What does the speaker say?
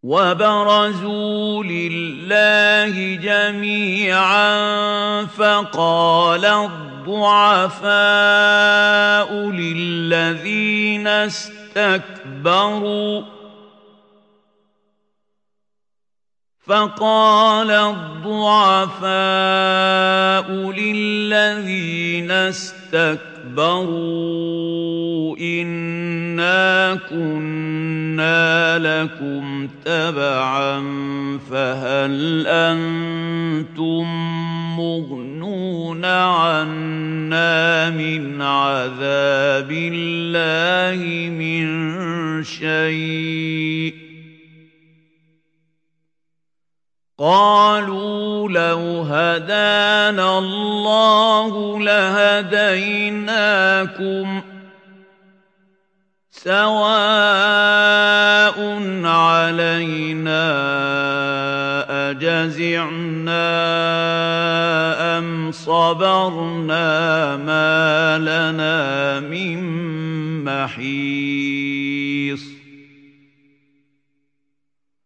وبرزوا لله جميعا فقال الضعفاء للذين اسْتَكْبَرُوا إِنَّا كُنَّا لَكُمْ تَبَعًا فَهَلْ أَنتُم مُّغْنُونَ عَنَّا مِنْ عَذَابِ اللَّهِ مِن شَيْءٍ قالوا لو هدانا الله لهديناكم سواء علينا أجزعنا أم صبرنا ما لنا من محيص